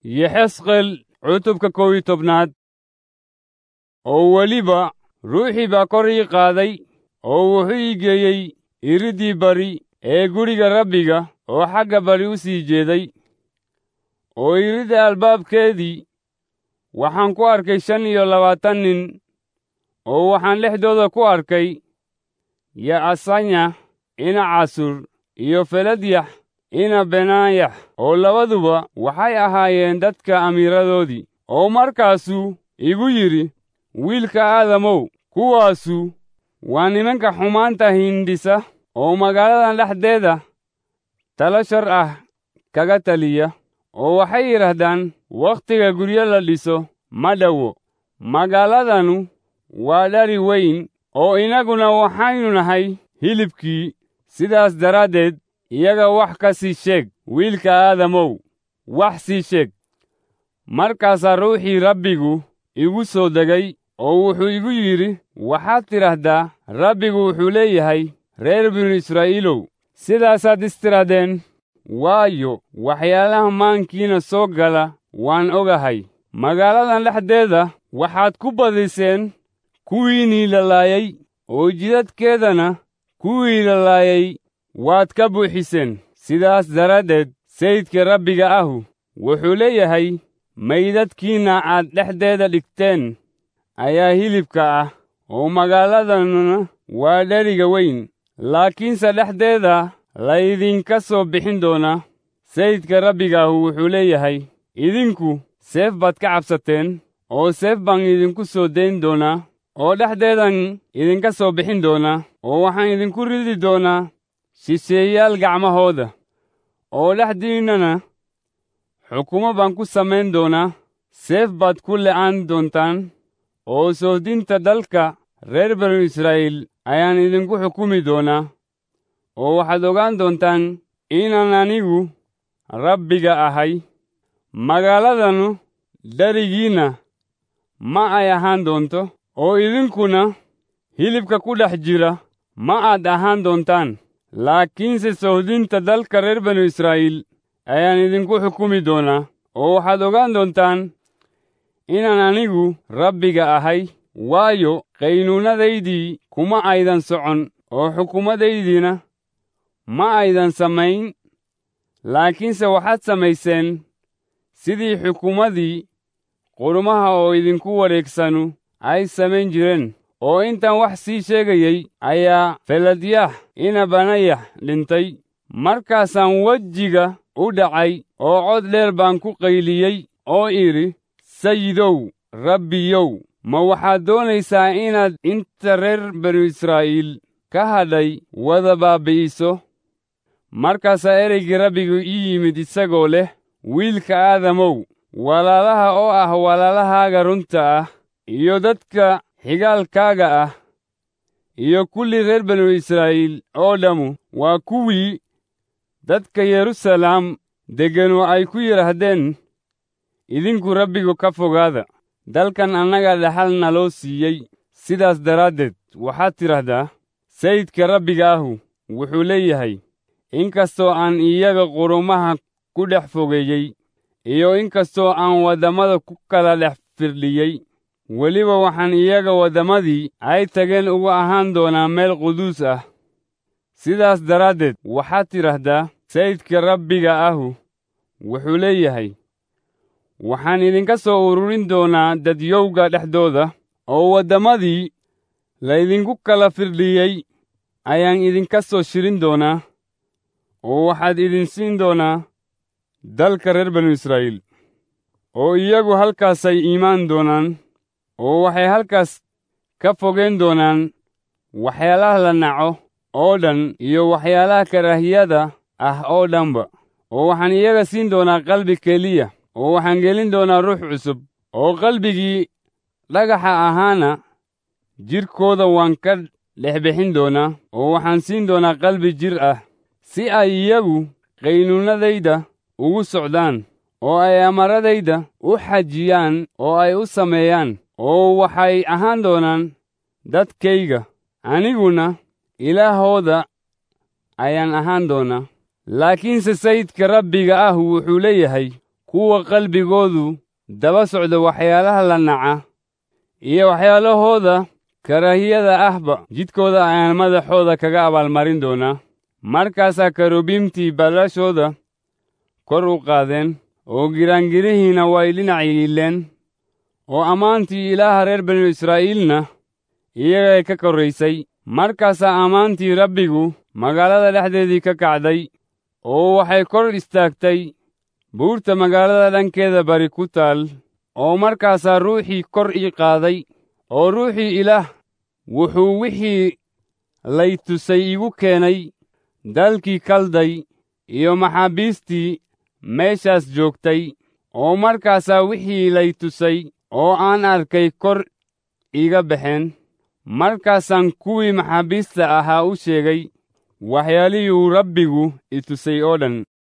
Yexesqeel cutubka 11. oo weliba ruuxii baa kor ii qaaday oo wuxuu ii geeyey iridii bari ee guriga Rabbiga oo xagga bari u sii jeeday. oo iridda albaabkeedii waxaan ku arkay 25 nin, oo waxaan dhexdooda ku arkay Yaasanya ina Casur iyo Feladyax ina Benaayax, oo labaduba waxay ahaayeen dadka amiiradoodii. oo markaasuu igu yidhi, wiilka aadamow, kuwaasu waa nimanka xumaanta hindhisa oo magaaladan dhexdeeda talo shar ah kaga taliya. oo waxay yidhaahdaan, wakhtiga guryo la dhiso ma dhowo, magaaladanu waa dhari weyn, oo innaguna waxaynu nahay hilibkii. sidaas daraaddeed iyaga wax ka sii sheeg, wiilka aadamow, wax sii sheeg. markaasaa ruuxii Rabbigu igu soo degay oo wuxuu igu yidhi, waxaad tidhaahdaa, Rabbigu wuxuu leeyahay, reer binu Israa'iilow, sidaasaad istirahdeen, waayo waxyaalaha maankiina soo gala waan ogahay. magaaladan dhexdeeda waxaad ku badiseen kuwiinnii la laayay, oo jidadkeedana kuwii la laayay waad ka buuxiseen. sidaas daraaddeed sayidka Rabbiga ahu wuxuu leeyahay, maydadkiinna aad dhexdeeda dhigteen ayaa hilibka ah, oo magaaladanuna waa dheriga weyn. laakiinse dhexdeeda laydinka soo bixin doonaa. sayidka Rabbiga ahu wuxuu leeyahay, idinku seef baad ka cabsateen, oo seef baan idinku soo dayn doonaa, oo dhexdeedan idinka soo bixin doonaa. oo waxaan idinku ridi doonaa shisheeyaal gacmahooda, oo dhexdiinnana xukumo baan ku samayn doonaa. seef baad ku le'aan doontaan, oo sohdinta dalka reer banu Israa'iil ayaan idinku xukumi doonaa. oo waxaad ogaan doontaan inaan anigu Rabbiga ahay. magaaladanu dherigiinna ma ay ahaan doonto, oo idinkuna hilibka ku dhex jira ma aad ahaan doontaan. laakiinse sohdinta dalka reer banu Israa'iil ayaan idinku xukumi doonaa. oo waxaad ogaan doontaan inaan anigu Rabbiga ahay, waayo qaynuunadaydii kuma aydan socon, oo xukumadaydiina ma aydan samayn. laakiinse waxaad samayseen sidii xukumadii qurumaha oo idinku wareegsanu ay samayn jireen. oo intaan wax sii sheegayey ayaa Feladyax ina Benaayax dhintay. markaasaan wejiga u dhacay oo cod dheer baan ku qayliyey oo idhi, Sayidow, Rabbiyow, ma waxaad doonaysaa inaad inta reer banu Israa'iil ka hadhay wada baabi'iso? markaasaa ereygii Rabbigu ii yimid isagoo leh, wiilka aadamow, walaalaha oo ah walaalahaaga runta ah, iyo dadka xigaalkaaga ah, iyo kulli reer banu Israa'iil oo dhammu waa kuwii dadka Yeruusalaam degganu ay ku yidhaahdeen, idinku Rabbigu ka fogaada, dalkan annaga dhaxal naloo siiyey. sidaas daraaddeed waxaad tidhaahdaa, sayidka Rabbiga ahu wuxuu leeyahay, inkastoo aan iyaga qurumaha ku dhex fogeeyey, iyo inkastoo aan waddamada ku kala dhex firdhiyey, weliba waxaan iyaga waddamadii ay tageen uga ahaan doonaa meel quduus ah. sidaas daraaddeed waxaad tidhaahdaa, sayidka Rabbiga ahu wuxuu leeyahay, waxaan idinka soo ururin doonaa dadyowga dhexdooda, oo waddamadii laydinku kala firdhiyey ayaan idinka soo shirin doonaa, oo waxaad idin siin doonaa dalka reer banu Israa'iil. oo iyagu halkaasay imaan doonaan, oo waxay halkaas ka fogeyn doonaan waxyaalaha la naco oo dhan iyo waxyaalaha karaahiyada ah oo dhanba. oo waxaan iyaga siin doonaa qalbi keliya, oo waxaan gelin doonaa ruux cusub, oo qalbigii dhagaxa ahaana jidhkooda waan ka dhex bixin doonaa, oo waxaan siin doonaa qalbi jir ah, si ay iyagu qaynuunadayda ugu socdaan, oo ay amaradayda u xajiyaan oo ay u sameeyaan. oo waxay ahaan doonaan dadkayga, aniguna ilaahooda ayaan ahaan doonaa. laakiinse sayidka Rabbiga ahu wuxuu leeyahay, kuwa qalbigoodu daba socda waxyaalaha la naca iyo waxyaalahooda karaahiyada ahba jidkooda ayaan madaxooda kaga abaalmarin doonaa. Markaasaa kerubiimtii baalashooda kor u qaadeen, oo giraangirihiina way dhinac yiileen, oo ammaantii ilaaha reer banu Israa'iilna iyagay ka korraysay. Markaasaa ammaantii Rabbigu magaalada dhexdeedii ka kacday, oo waxay kor istaagtay buurta magaalada dhankeeda bari ku taal. oo markaasaa ruuxii kor ii qaaday, oo ruuxii Ilaah wuxuu wixii lay tusay igu keenay dalkii Kalday iyo maxaabiistii meeshaas joogtay. oo markaasaa wixii lay tusay oo aan arkay kor iiga baxeen. Markaasaan kuwii maxaabiista ahaa u sheegay waxyaalihii uu Rabbigu i tusay oo dhan.